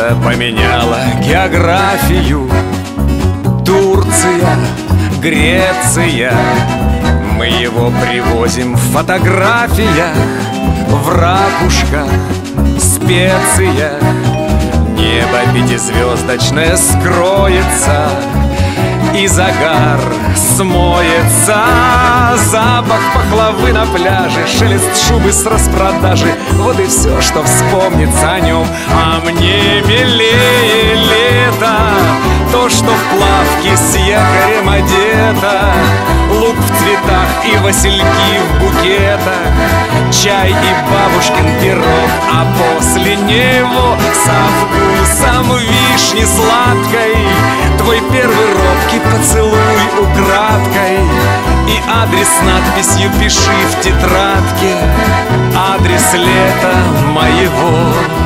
Лето поменяло географию. Турция, Греция. Мы его привозим в фотографиях, в ракушках, специях. Небо пятизвездочное скроется, и загар смоется. Запах пахлавы на пляже, шелест шубы с распродажи. Вот и все, что вспомнится о нем. А мне милее лето, то, что в плавке с якорем одето. Лук в цветах и васильки в букетах, чай и бабушкин пирог, а после него со вкусом вишни сладкой твой первый робкий поцелуй украдкой. И адрес с надписью пиши в тетрадке, адрес лета моего.